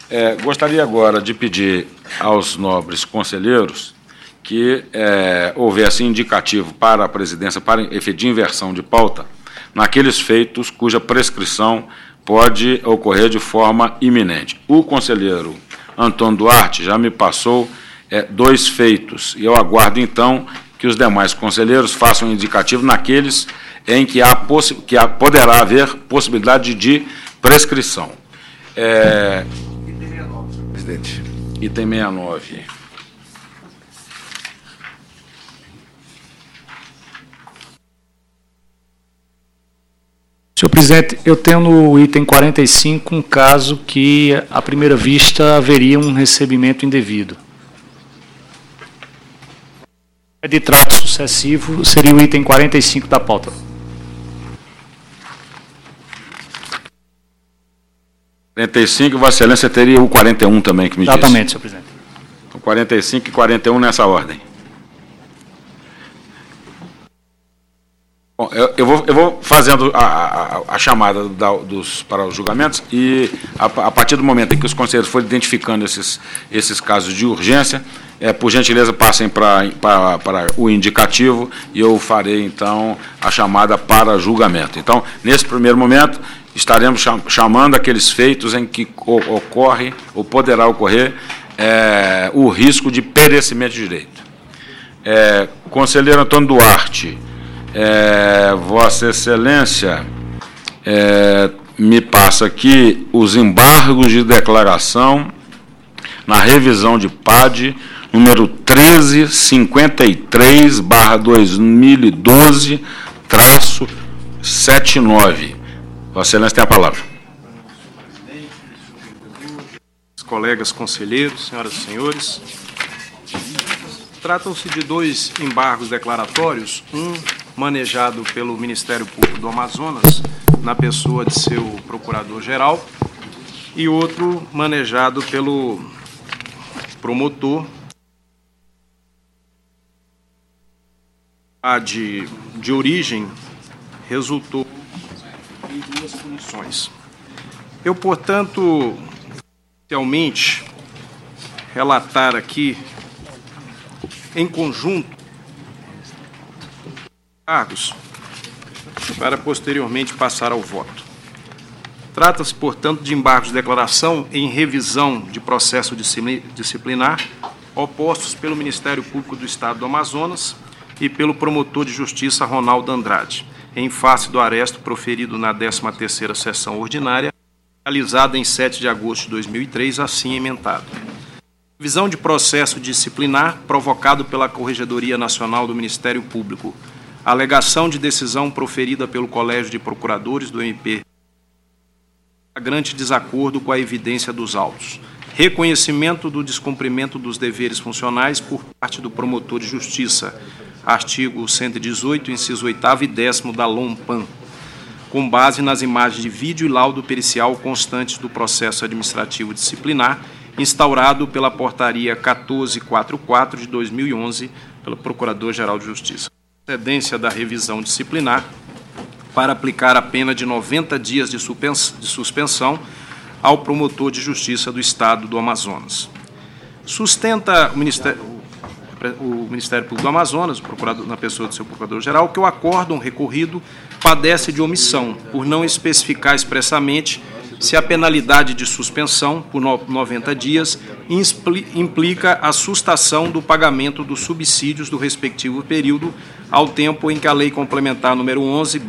Gostaria agora de pedir aos nobres conselheiros que houvesse indicativo para a presidência para efeito de inversão de pauta naqueles feitos cuja prescrição pode ocorrer de forma iminente. O conselheiro Antônio Duarte já me passou 2 feitos, e eu aguardo, então, que os demais conselheiros façam indicativo naqueles em que poderá haver possibilidade de prescrição. Item 69, senhor presidente. Item 69. Senhor presidente, eu tenho no item 45 um caso que, à primeira vista, haveria um recebimento indevido. De trato sucessivo seria o item 45 da pauta. 45, Vossa Excelência teria o 41 também, que me disse. Exatamente, senhor presidente. O 45 e 41 nessa ordem. Bom, eu vou fazendo a chamada para os julgamentos e, a partir do momento em que os conselheiros forem identificando esses casos de urgência, por gentileza, passem para o indicativo e eu farei, então, a chamada para julgamento. Então, nesse primeiro momento, estaremos chamando aqueles feitos em que ocorre ou poderá ocorrer o risco de perecimento de direito. Conselheiro Antônio Duarte, Vossa Excelência me passa aqui os embargos de declaração na revisão de PAD número 1353/2012-79. Vossa Excelência tem a palavra. Colegas conselheiros, senhoras e senhores, tratam-se de 2 embargos declaratórios, um manejado pelo Ministério Público do Amazonas, na pessoa de seu procurador-geral, e outro manejado pelo promotor de origem, resultou em 2 punições. Eu, portanto, inicialmente, relatar aqui, em conjunto, cargos, para posteriormente passar ao voto. Trata-se, portanto, de embargos de declaração em revisão de processo disciplinar opostos pelo Ministério Público do Estado do Amazonas e pelo promotor de justiça Ronaldo Andrade, em face do aresto proferido na 13ª sessão ordinária, realizada em 7 de agosto de 2003, assim emendado. Revisão de processo disciplinar provocado pela Corregedoria Nacional do Ministério Público. Alegação de decisão proferida pelo Colégio de Procuradores do MP. Flagrante desacordo com a evidência dos autos. Reconhecimento do descumprimento dos deveres funcionais por parte do promotor de justiça. Artigo 118, inciso 8º e 10º da LOMPAN, com base nas imagens de vídeo e laudo pericial constantes do processo administrativo disciplinar, instaurado pela Portaria 1444 de 2011, pelo Procurador-Geral de Justiça. Procedência da revisão disciplinar para aplicar a pena de 90 dias de suspensão ao promotor de justiça do Estado do Amazonas. Sustenta o Ministério Público do Amazonas, o procurador, na pessoa do seu procurador-geral, que o acórdão recorrido padece de omissão, por não especificar expressamente se a penalidade de suspensão por 90 dias implica a sustação do pagamento dos subsídios do respectivo período, ao tempo em que a Lei Complementar número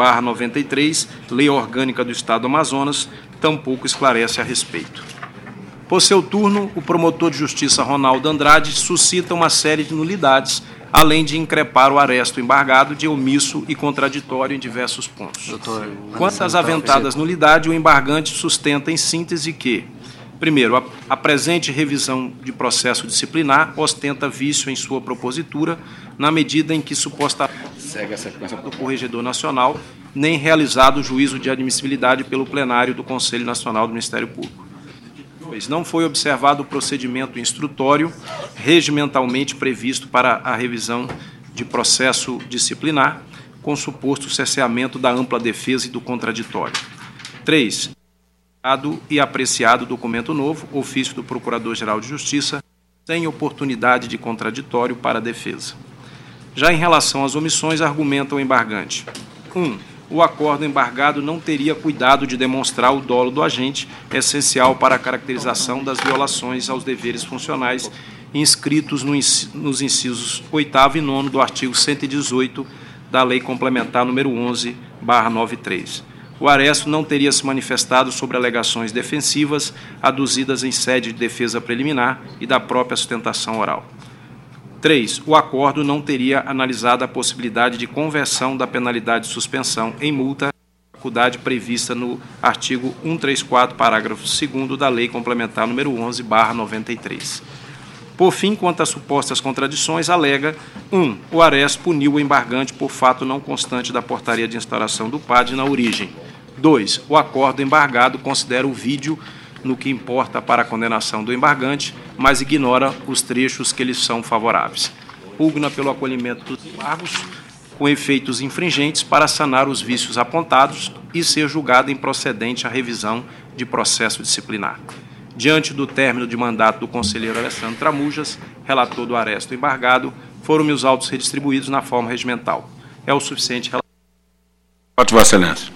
11/93, Lei Orgânica do Estado do Amazonas, tampouco esclarece a respeito. Por seu turno, o promotor de justiça Ronaldo Andrade suscita uma série de nulidades, além de increpar o aresto embargado de omisso e contraditório em diversos pontos. Quanto às aventadas nulidades, o embargante sustenta em síntese que, primeiro, a presente revisão de processo disciplinar ostenta vício em sua propositura, na medida em que supostamente segue a sequência do Corregedor Nacional, nem realizado o juízo de admissibilidade pelo plenário do Conselho Nacional do Ministério Público. 2. Não foi observado o procedimento instrutório regimentalmente previsto para a revisão de processo disciplinar, com suposto cerceamento da ampla defesa e do contraditório. 3. e apreciado documento novo, ofício do Procurador-Geral de Justiça, sem oportunidade de contraditório para a defesa. Já em relação às omissões, argumenta o embargante. 1. O acordo embargado não teria cuidado de demonstrar o dolo do agente, essencial para a caracterização das violações aos deveres funcionais inscritos nos incisos 8º e 9º do artigo 118 da Lei Complementar número 11/93. O Aresto não teria se manifestado sobre alegações defensivas aduzidas em sede de defesa preliminar e da própria sustentação oral. 3. O acordo não teria analisado a possibilidade de conversão da penalidade de suspensão em multa, faculdade prevista no artigo 134, parágrafo 2º da Lei Complementar número 11/93. Por fim, quanto às supostas contradições, alega: 1. O Aresto puniu o embargante por fato não constante da portaria de instauração do PAD na origem. 2. O acordo embargado considera o vídeo no que importa para a condenação do embargante, mas ignora os trechos que lhes são favoráveis. Pugna pelo acolhimento dos embargos com efeitos infringentes para sanar os vícios apontados e ser julgado improcedente a revisão de processo disciplinar. Diante do término de mandato do conselheiro Alessandro Tramujas, relator do Aresto embargado, foram-me os autos redistribuídos na forma regimental. É o suficiente. Voto, Vossa Excelência.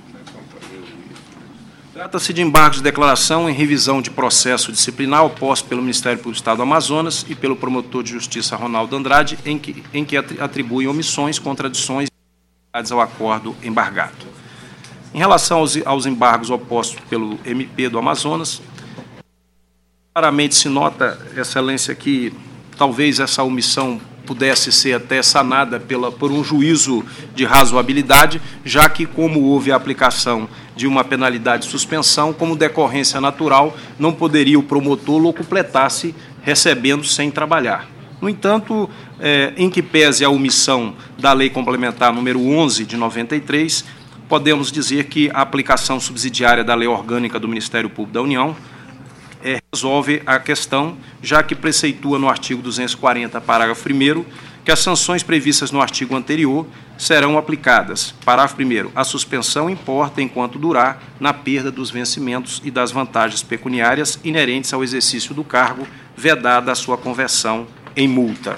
Trata-se de embargos de declaração em revisão de processo disciplinar oposto pelo Ministério Público do Estado do Amazonas e pelo promotor de justiça Ronaldo Andrade, em que atribuem omissões, contradições e ao acordo embargado. Em relação aos embargos opostos pelo MP do Amazonas, claramente se nota, Excelência, que talvez essa omissão pudesse ser até sanada por um juízo de razoabilidade, já que, como houve a aplicação de uma penalidade de suspensão, como decorrência natural, não poderia o promotor locupletar-se recebendo sem trabalhar. No entanto, em que pese a omissão da Lei Complementar número 11 de 93, podemos dizer que a aplicação subsidiária da Lei Orgânica do Ministério Público da União resolve a questão, já que preceitua no artigo 240, parágrafo 1º, que as sanções previstas no artigo anterior serão aplicadas. Parágrafo 1º. A suspensão importa enquanto durar na perda dos vencimentos e das vantagens pecuniárias inerentes ao exercício do cargo, vedada a sua conversão em multa.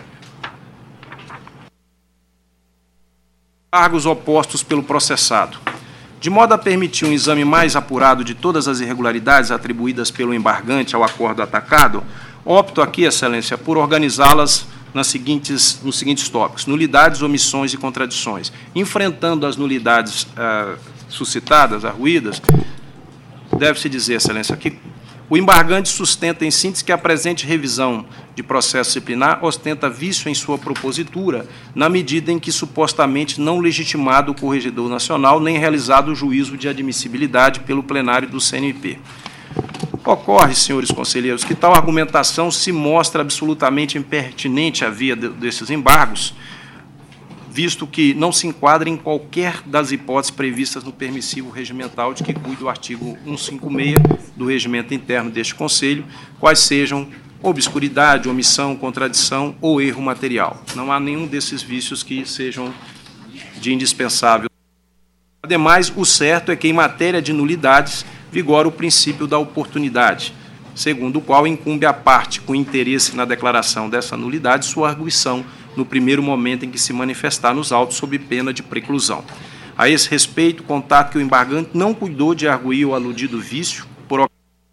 Cargos opostos pelo processado. De modo a permitir um exame mais apurado de todas as irregularidades atribuídas pelo embargante ao acordo atacado, opto aqui, Excelência, por organizá-las nos seguintes tópicos: nulidades, omissões e contradições. Enfrentando as nulidades suscitadas, arruídas, deve-se dizer, Excelência, que o embargante sustenta em síntese que a presente revisão de processo disciplinar ostenta vício em sua propositura, na medida em que supostamente não legitimado o Corregedor Nacional, nem realizado o juízo de admissibilidade pelo plenário do CNMP. Ocorre, senhores conselheiros, que tal argumentação se mostra absolutamente impertinente à via desses embargos, visto que não se enquadra em qualquer das hipóteses previstas no permissivo regimental de que cuida o artigo 156 do regimento interno deste Conselho, quais sejam obscuridade, omissão, contradição ou erro material. Não há nenhum desses vícios que sejam de indispensável. Ademais, o certo é que, em matéria de nulidades, vigora o princípio da oportunidade, segundo o qual incumbe à parte com interesse na declaração dessa nulidade sua arguição no primeiro momento em que se manifestar nos autos sob pena de preclusão. A esse respeito, contato que o embargante não cuidou de arguir o aludido vício por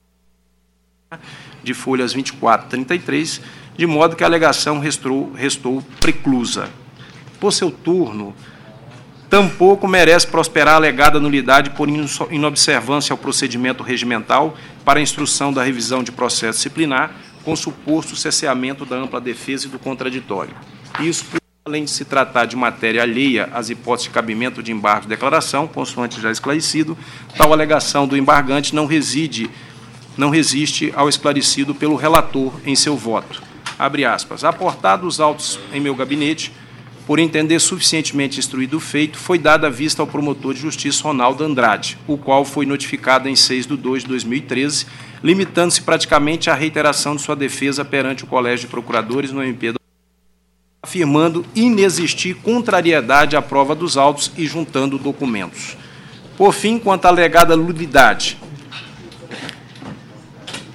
de folhas 24 e 33, de modo que a alegação restou preclusa. Por seu turno, tampouco merece prosperar a alegada nulidade por inobservância ao procedimento regimental para a instrução da revisão de processo disciplinar, com suposto cesseamento da ampla defesa e do contraditório. Isso, além de se tratar de matéria alheia às hipóteses de cabimento de embargo de declaração, consoante já esclarecido, tal alegação do embargante não resiste ao esclarecido pelo relator em seu voto. Abre aspas. Aportados os autos em meu gabinete, por entender suficientemente instruído o feito, foi dada vista ao promotor de justiça Ronaldo Andrade, o qual foi notificado em 6/2/2013, limitando-se praticamente à reiteração de sua defesa perante o Colégio de Procuradores no MP, afirmando inexistir contrariedade à prova dos autos e juntando documentos. Por fim, quanto à alegada nulidade,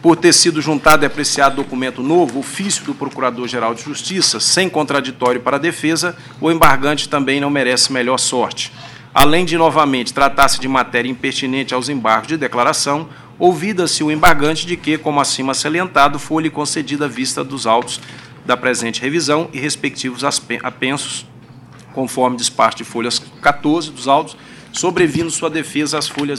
por ter sido juntado e apreciado documento novo, ofício do Procurador-Geral de Justiça, sem contraditório para a defesa, o embargante também não merece melhor sorte. Além de, novamente, tratar-se de matéria impertinente aos embargos de declaração, ouvida-se o embargante de que, como acima salientado, foi-lhe concedida a vista dos autos da presente revisão e respectivos apensos, conforme despacho de folhas 14 dos autos, sobrevindo sua defesa às folhas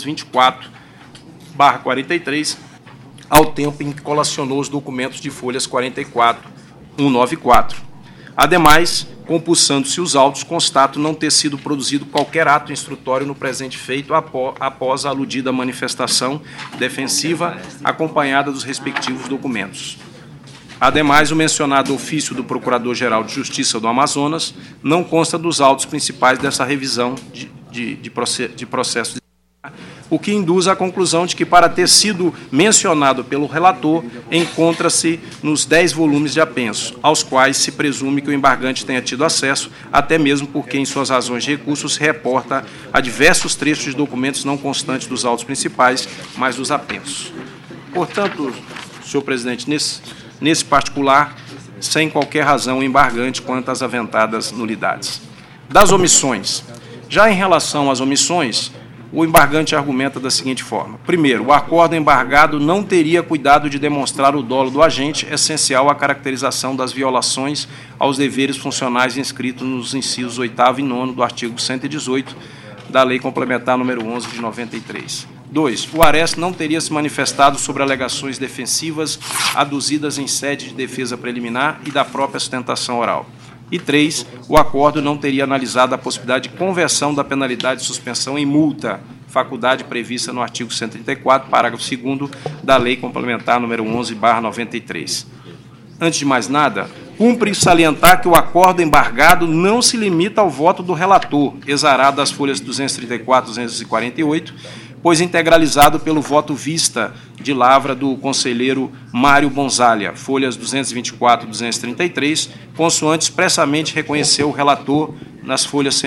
24/43, ao tempo em que colacionou os documentos de folhas 44, 194. Ademais, compulsando-se os autos, constato não ter sido produzido qualquer ato instrutório no presente feito após a aludida manifestação defensiva, acompanhada dos respectivos documentos. Ademais, o mencionado ofício do Procurador-Geral de Justiça do Amazonas não consta dos autos principais dessa revisão de processo disciplinar, o que induz à conclusão de que, para ter sido mencionado pelo relator, encontra-se nos 10 volumes de apenso, aos quais se presume que o embargante tenha tido acesso, até mesmo porque, em suas razões de recurso, se reporta a diversos trechos de documentos não constantes dos autos principais, mas dos apensos. Portanto, senhor presidente, nesse particular, sem qualquer razão embargante quanto às aventadas nulidades. Das omissões. Já em relação às omissões, o embargante argumenta da seguinte forma. Primeiro, o acordo embargado não teria cuidado de demonstrar o dolo do agente, essencial à caracterização das violações aos deveres funcionais inscritos nos incisos 8º e 9º do artigo 118 da Lei Complementar número 11 de 93. 2. O ARES não teria se manifestado sobre alegações defensivas aduzidas em sede de defesa preliminar e da própria sustentação oral. E 3. O acordo não teria analisado a possibilidade de conversão da penalidade de suspensão em multa, faculdade prevista no artigo 134, parágrafo 2º da Lei Complementar número 11/93. Antes de mais nada, cumpre salientar que o acordo embargado não se limita ao voto do relator, exarado das folhas 234 e 248, pois integralizado pelo voto vista de lavra do conselheiro Mário Bonzalha, folhas 224 e 233, consoante expressamente reconheceu o relator nas folhas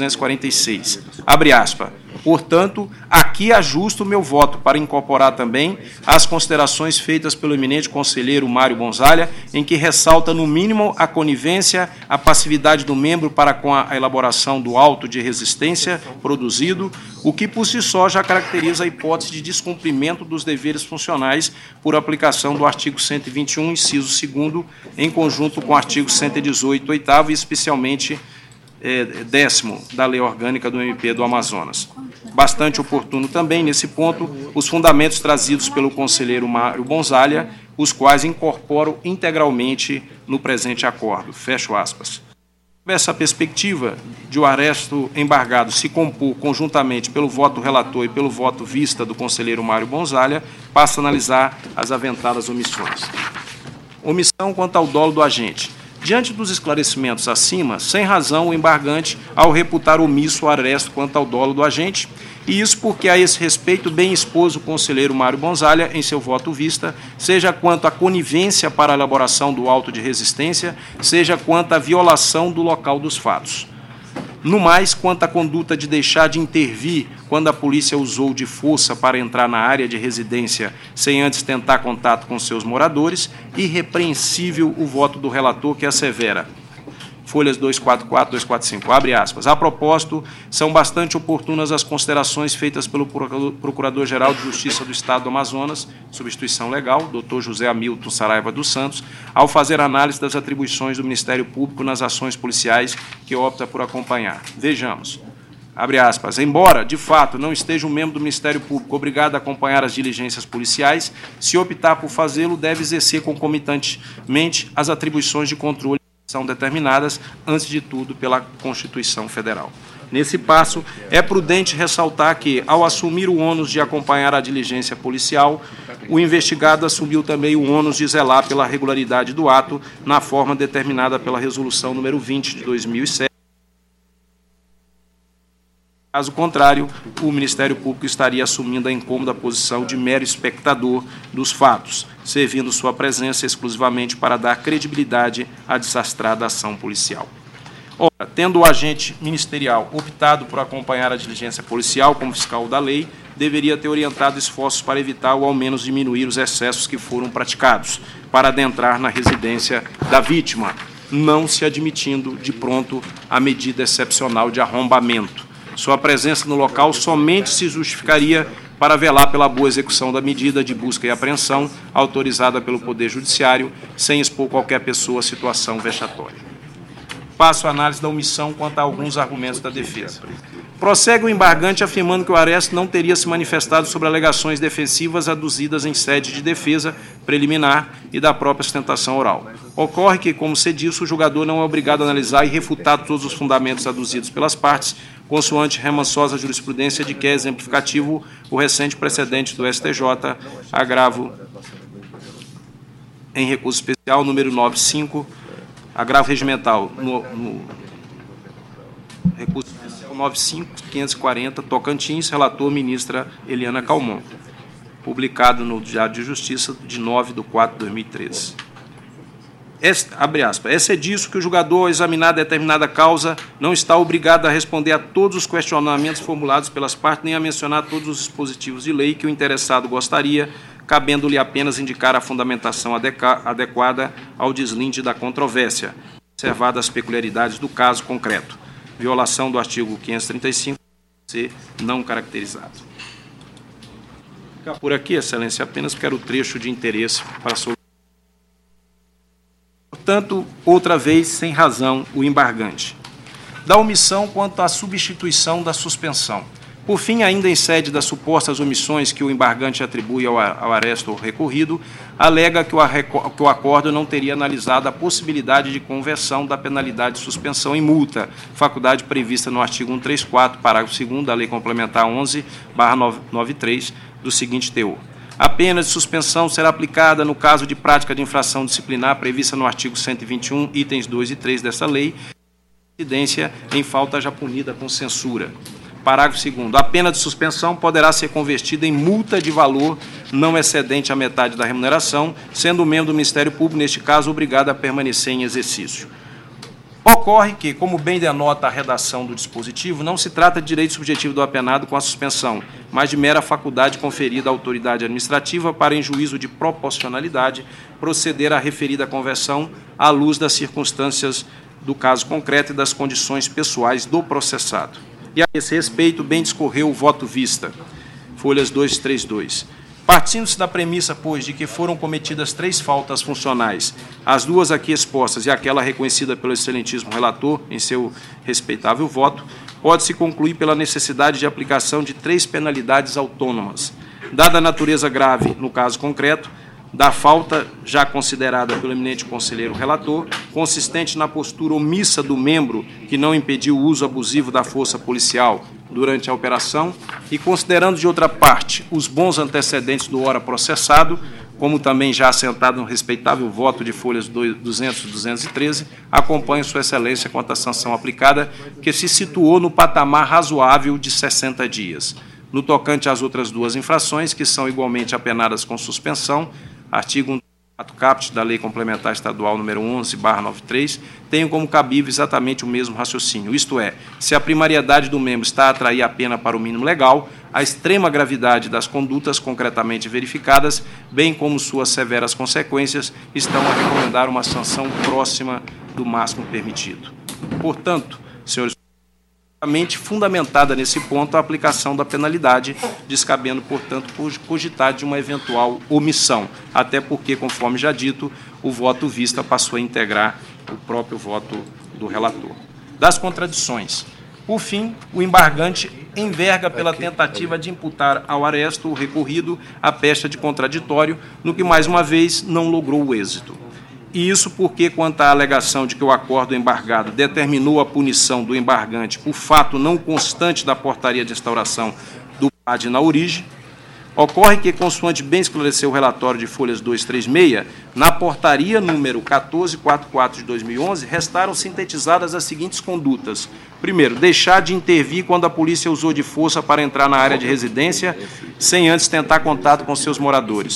246. Abre aspas. Portanto, aqui ajusto o meu voto para incorporar também as considerações feitas pelo eminente conselheiro Mário Bonzalha, em que ressalta, no mínimo, a conivência, a passividade do membro para com a elaboração do auto de resistência produzido, o que por si só já caracteriza a hipótese de descumprimento dos deveres funcionais por aplicação do artigo 121, inciso 2º, em conjunto com o artigo 118, 8º e especialmente 10º da Lei Orgânica do MP do Amazonas. Bastante oportuno também, nesse ponto, os fundamentos trazidos pelo conselheiro Mário Bonzalha, os quais incorporam integralmente no presente acordo. Fecho aspas. Essa perspectiva de o arresto embargado se compor conjuntamente pelo voto do relator e pelo voto vista do conselheiro Mário Bonzalha, passa a analisar as aventadas omissões. Omissão quanto ao dolo do agente. Diante dos esclarecimentos acima, sem razão o embargante ao reputar omisso o arresto quanto ao dolo do agente, e isso porque a esse respeito bem expôs o conselheiro Mário Bonzalha em seu voto vista, seja quanto à conivência para a elaboração do auto de resistência, seja quanto à violação do local dos fatos. No mais, quanto à conduta de deixar de intervir quando a polícia usou de força para entrar na área de residência sem antes tentar contato com seus moradores, irrepreensível o voto do relator que assevera. Folhas 244 e 245, abre aspas. A propósito, são bastante oportunas as considerações feitas pelo Procurador-Geral de Justiça do Estado do Amazonas, substituição legal, Dr. José Hamilton Saraiva dos Santos, ao fazer análise das atribuições do Ministério Público nas ações policiais que opta por acompanhar. Vejamos. Abre aspas. Embora, de fato, não esteja um membro do Ministério Público obrigado a acompanhar as diligências policiais, se optar por fazê-lo, deve exercer concomitantemente as atribuições de controle são determinadas, antes de tudo, pela Constituição Federal. Nesse passo, é prudente ressaltar que, ao assumir o ônus de acompanhar a diligência policial, o investigado assumiu também o ônus de zelar pela regularidade do ato, na forma determinada pela Resolução número 20 de 2007. Caso contrário, o Ministério Público estaria assumindo a incômoda posição de mero espectador dos fatos, servindo sua presença exclusivamente para dar credibilidade à desastrada ação policial. Ora, tendo o agente ministerial optado por acompanhar a diligência policial como fiscal da lei, deveria ter orientado esforços para evitar ou ao menos diminuir os excessos que foram praticados, para adentrar na residência da vítima, não se admitindo de pronto a medida excepcional de arrombamento. Sua presença no local somente se justificaria para velar pela boa execução da medida de busca e apreensão autorizada pelo Poder Judiciário, sem expor qualquer pessoa à situação vexatória. Passo a análise da omissão quanto a alguns argumentos da defesa. Prossegue o embargante afirmando que o Aresto não teria se manifestado sobre alegações defensivas aduzidas em sede de defesa preliminar e da própria sustentação oral. Ocorre que, como se disse, o julgador não é obrigado a analisar e refutar todos os fundamentos aduzidos pelas partes, consoante remansosa jurisprudência de que é exemplificativo o recente precedente do STJ, agravo em recurso especial número 95, agravo regimental no recurso especial 95.540, Tocantins, relator ministra Eliana Calmon, publicado no Diário de Justiça de 9/4/2013. Abre aspas, é disso que o julgador, ao examinar determinada causa, não está obrigado a responder a todos os questionamentos formulados pelas partes, nem a mencionar todos os dispositivos de lei que o interessado gostaria, cabendo-lhe apenas indicar a fundamentação adequada ao deslinde da controvérsia, observadas as peculiaridades do caso concreto. Violação do artigo 535, ser não caracterizado. Ficar por aqui, Excelência, apenas porque era o trecho de interesse para a solução. Portanto, outra vez, sem razão, o embargante. Da omissão quanto à substituição da suspensão. Por fim, ainda em sede das supostas omissões que o embargante atribui ao Aresto recorrido, alega que o acordo não teria analisado a possibilidade de conversão da penalidade de suspensão em multa, faculdade prevista no artigo 134, parágrafo 2º da Lei Complementar 11/93, do seguinte teor. A pena de suspensão será aplicada no caso de prática de infração disciplinar prevista no artigo 121, itens 2 e 3 dessa lei, incidência em falta já punida com censura. Parágrafo 2º. A pena de suspensão poderá ser convertida em multa de valor não excedente a metade da remuneração, sendo o membro do Ministério Público, neste caso, obrigado a permanecer em exercício. Ocorre que, como bem denota a redação do dispositivo, não se trata de direito subjetivo do apenado com a suspensão, mas de mera faculdade conferida à autoridade administrativa para, em juízo de proporcionalidade, proceder à referida conversão à luz das circunstâncias do caso concreto e das condições pessoais do processado. E a esse respeito, bem discorreu o voto vista, folhas 232. Partindo-se da premissa, pois, de que foram cometidas 3 faltas funcionais, as 2 aqui expostas e aquela reconhecida pelo excelentíssimo relator em seu respeitável voto, pode-se concluir pela necessidade de aplicação de 3 penalidades autônomas. Dada a natureza grave, no caso concreto, da falta já considerada pelo eminente conselheiro relator, consistente na postura omissa do membro que não impediu o uso abusivo da força policial durante a operação e considerando, de outra parte, os bons antecedentes do ora processado, como também já assentado no respeitável voto de folhas 200 e 213, acompanho Sua Excelência quanto à sanção aplicada, que se situou no patamar razoável de 60 dias. No tocante às outras 2 infrações, que são igualmente apenadas com suspensão, artigo 134 caput da Lei Complementar Estadual número 11/93, tenho como cabível exatamente o mesmo raciocínio, isto é, se a primariedade do membro está a atrair a pena para o mínimo legal, a extrema gravidade das condutas concretamente verificadas, bem como suas severas consequências, estão a recomendar uma sanção próxima do máximo permitido. Portanto, senhores, fundamentada nesse ponto a aplicação da penalidade, descabendo, portanto, cogitar de uma eventual omissão, até porque, conforme já dito, o voto vista passou a integrar o próprio voto do relator. Das contradições. Por fim, o embargante enverga pela tentativa de imputar ao Aresto o recorrido a pecha de contraditório, no que, mais uma vez, não logrou o êxito. E isso porque, quanto à alegação de que o acordo embargado determinou a punição do embargante por fato não constante da portaria de instauração do PAD na origem, ocorre que, consoante bem esclareceu o relatório de folhas 236, na portaria número 1444 de 2011, restaram sintetizadas as seguintes condutas. Primeiro, deixar de intervir quando a polícia usou de força para entrar na área de residência, sem antes tentar contato com seus moradores.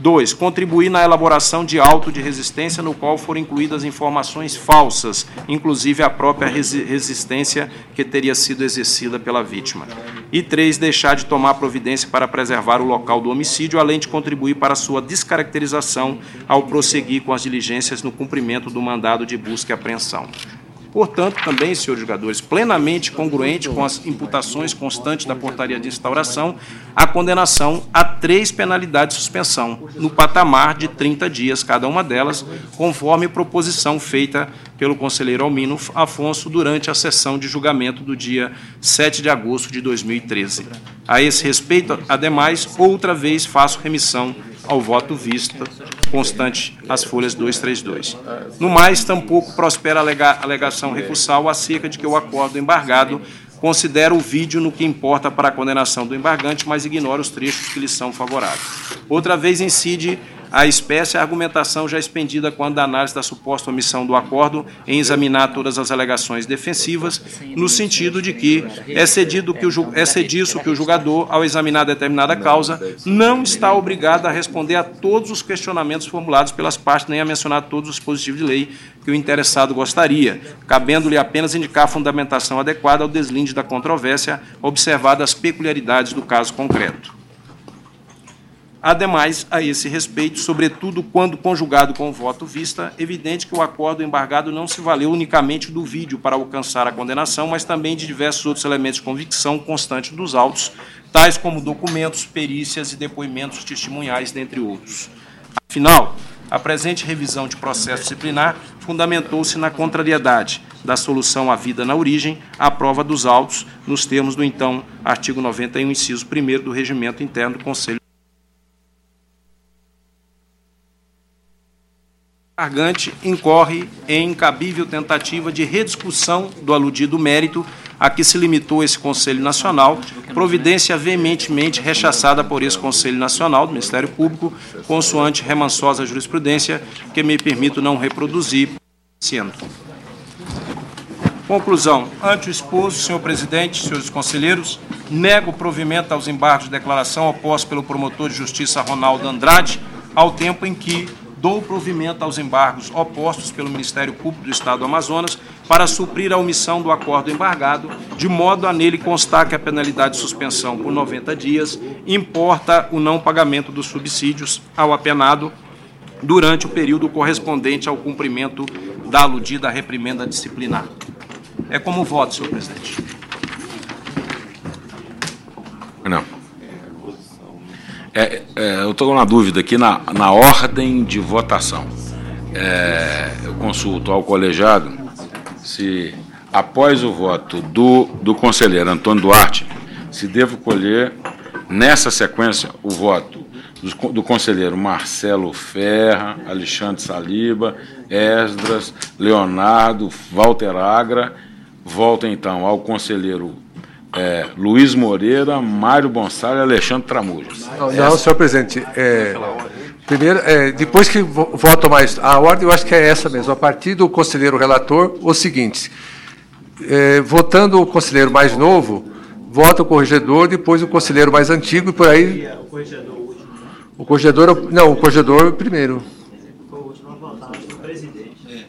2. Contribuir na elaboração de auto de resistência no qual foram incluídas informações falsas, inclusive a própria resistência que teria sido exercida pela vítima. E 3. Deixar de tomar providência para preservar o local do homicídio, além de contribuir para sua descaracterização ao prosseguir com as diligências no cumprimento do mandado de busca e apreensão. Portanto, também, senhores julgadores, plenamente congruente com as imputações constantes da portaria de instauração, a condenação a 3 penalidades de suspensão, no patamar de 30 dias cada uma delas, conforme proposição feita pelo conselheiro Almino Afonso durante a sessão de julgamento do dia 7 de agosto de 2013. A esse respeito, ademais, outra vez faço remissão ao voto vista, constante as folhas 232. No mais, tampouco prospera a alegação recursal acerca de que o acordo embargado considera o vídeo no que importa para a condenação do embargante, mas ignora os trechos que lhe são favoráveis. Outra vez incide a espécie a argumentação já expendida quando da análise da suposta omissão do acordo em examinar todas as alegações defensivas, no sentido de que é cediço que o julgador, ao examinar determinada causa, não está obrigado a responder a todos os questionamentos formulados pelas partes, nem a mencionar todos os dispositivos de lei que o interessado gostaria, cabendo-lhe apenas indicar a fundamentação adequada ao deslinde da controvérsia, observadas as peculiaridades do caso concreto. Ademais, a esse respeito, sobretudo quando conjugado com o voto vista, evidente que o acordo embargado não se valeu unicamente do vídeo para alcançar a condenação, mas também de diversos outros elementos de convicção constante dos autos, tais como documentos, perícias e depoimentos testemunhais, dentre outros. Afinal, a presente revisão de processo disciplinar fundamentou-se na contrariedade da solução havida na origem à prova dos autos, nos termos do então artigo 91, inciso 1º do Regimento Interno do Conselho. O embargante incorre em incabível tentativa de rediscussão do aludido mérito a que se limitou esse Conselho Nacional, providência veementemente rechaçada por esse Conselho Nacional do Ministério Público, consoante remansosa jurisprudência, que me permito não reproduzir, sendo. Conclusão. Ante o exposto, senhor presidente, senhores conselheiros, nego o provimento aos embargos de declaração opostos pelo promotor de justiça Ronaldo Andrade, ao tempo em que dou provimento aos embargos opostos pelo Ministério Público do Estado do Amazonas para suprir a omissão do acordo embargado, de modo a nele constar que a penalidade de suspensão por 90 dias importa o não pagamento dos subsídios ao apenado durante o período correspondente ao cumprimento da aludida reprimenda disciplinar. É como voto, senhor presidente. Não. Eu estou com uma dúvida aqui na ordem de votação. Eu consulto ao colegiado se, após o voto do conselheiro Antônio Duarte, se devo colher, nessa sequência, o voto do conselheiro Marcelo Ferra, Alexandre Saliba, Esdras, Leonardo, Walter Agra, volta então ao conselheiro Luiz Moreira, Mário Bonsallo e Alexandre Tramujo. Não, senhor presidente. Primeiro, depois que votam mais. A ordem eu acho que é essa mesmo. A partir do conselheiro relator, o seguinte: votando o conselheiro mais novo, vota o corregedor, depois o conselheiro mais antigo e por aí. O corregedor. Não, o corregedor primeiro. Foi o último a votar, o presidente.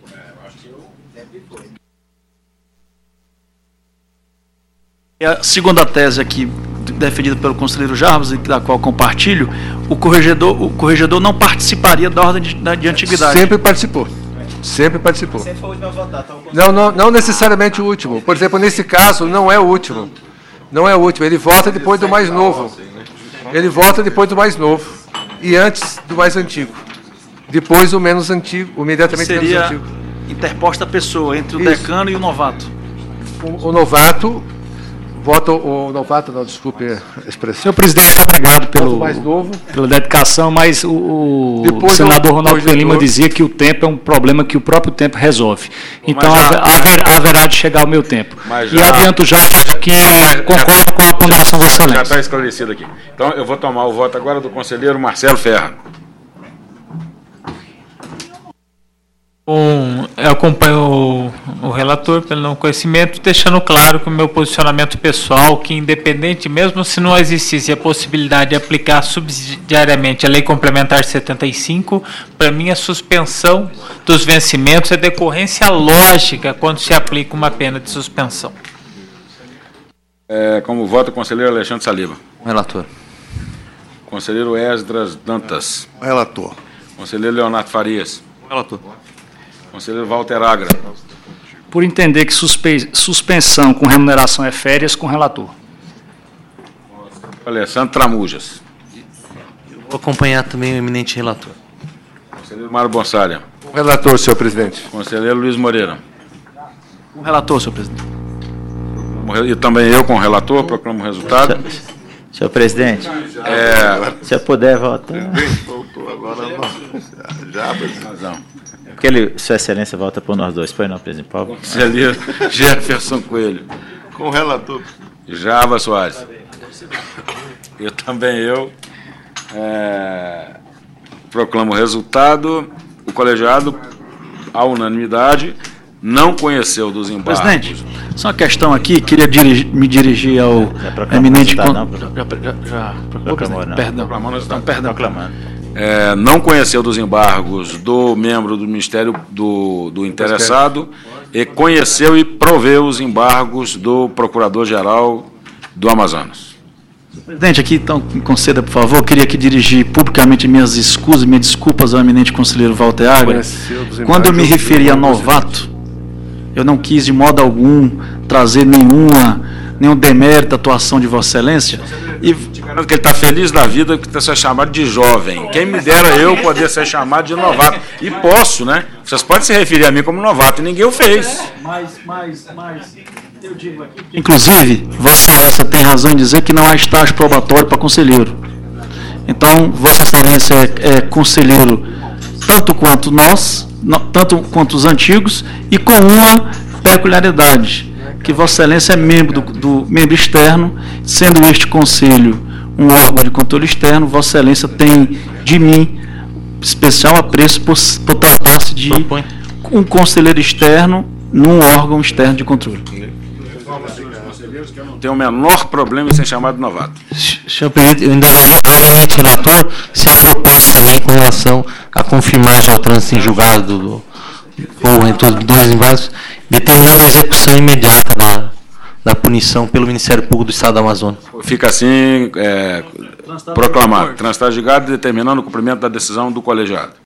A segunda tese aqui, defendida pelo conselheiro Jarbas, e da qual compartilho, o corregedor não participaria da ordem de antiguidade. Sempre participou. Sempre participou. Sempre foi o último a votar. Não necessariamente o último. Por exemplo, nesse caso, não é o último. Não é o último. Ele vota depois do mais novo. Ele vota depois do mais novo. E antes do mais antigo. Depois o menos antigo, imediatamente menos antigo. Seria interposta a pessoa entre o decano e o novato. O novato... O novato, não, desculpe a expressão. Senhor presidente, obrigado pela dedicação, mas o senador Ronaldo Lima dizia que o tempo é um problema que o próprio tempo resolve. Então, haverá de chegar o meu tempo. E adianto já que concordo com a ponderação da excelência. Já está esclarecido aqui. Então, eu vou tomar o voto agora do conselheiro Marcelo Ferra. Eu acompanho o relator pelo não conhecimento, deixando claro que o meu posicionamento pessoal, que independente, mesmo se não existisse a possibilidade de aplicar subsidiariamente a Lei Complementar 75, para mim a suspensão dos vencimentos é decorrência lógica quando se aplica uma pena de suspensão. Como vota o conselheiro Alexandre Saliba. Relator. Conselheiro Esdras Dantas. Relator. Conselheiro Leonardo Farias. Relator. Conselheiro Walter Agra. Por entender que suspensão com remuneração é férias, com relator. Alessandro Tramujas. Vou acompanhar também o eminente relator. Conselheiro Mário Bonsalha. Relator, senhor presidente. Conselheiro Luiz Moreira. Com relator, senhor presidente. E também eu, com o relator, proclamo o resultado. Senhor presidente, se eu puder votar. Voltou agora, já, presidente. Sua Excelência volta por nós dois. Pois não, presidente Paulo. Conselheiro Jefferson Coelho. Com o relator. Java Soares. Eu também, proclamo o resultado. O colegiado, à unanimidade, não conheceu dos embargos. Presidente, só uma questão aqui, queria me dirigir ao eminente... Já proclamou, não. Perdão. Não conheceu dos embargos do membro do Ministério do interessado e conheceu e proveu os embargos do Procurador-Geral do Amazonas. Presidente, aqui então, me conceda, por favor, queria que dirigir publicamente minhas desculpas ao eminente conselheiro Walter Agra. Quando eu me referi a novato, eu não quis de modo algum trazer nenhum demérito à atuação de Vossa Excelência. E te garanto que ele está feliz da vida que está sendo chamado de jovem. Quem me dera eu poder ser chamado de novato. E posso, né? Vocês podem se referir a mim como novato, e ninguém o fez. Mas eu digo aqui. Inclusive, Vossa Excelência tem razão em dizer que não há estágio probatório para conselheiro. Então, Vossa Excelência é conselheiro tanto quanto nós, tanto quanto os antigos, e com uma peculiaridade, que Vossa Excelência é membro do membro externo, sendo este conselho um órgão de controle externo, Vossa Excelência tem de mim especial apreço por tratar-se de um conselheiro externo num órgão externo de controle. Eu não tenho o menor problema em ser chamado de novato. Senhor presidente, eu ainda ao eminente relator se a proposta também com relação à confirmagem ao trânsito em julgado ou em todos os dois embargos, determinando a execução imediata da punição pelo Ministério Público do Estado do Amazonas. Fica assim proclamado. Transitado de julgado determinando o cumprimento da decisão do colegiado.